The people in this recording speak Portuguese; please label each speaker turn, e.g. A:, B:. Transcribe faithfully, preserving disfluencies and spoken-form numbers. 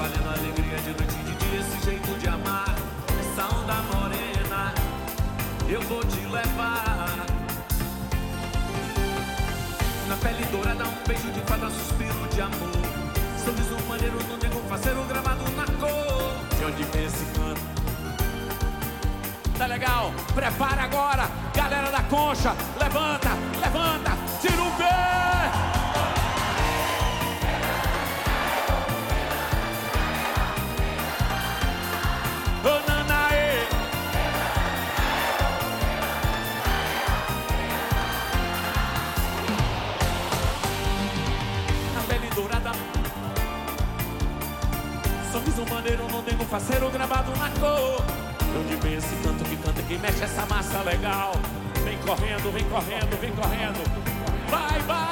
A: espalhando alegria de noite e de dia. Esse jeito de amar, essa onda morena, eu vou te levar. Na pele dourada, um beijo de fada, suspiro de amor. Sorriso maneiro no nego faceiro, gravado na cor. De onde vem esse canto?
B: Tá legal? Prepara agora, galera da concha. Levanta, levanta, tira o pé. Ô Nanaê. Na pele dourada, sorriso maneiro no nego faceiro, gravado na cor. De onde vem esse canto que canta, que mexe essa massa legal? Vem correndo, vem correndo, vem correndo. Vai, vai!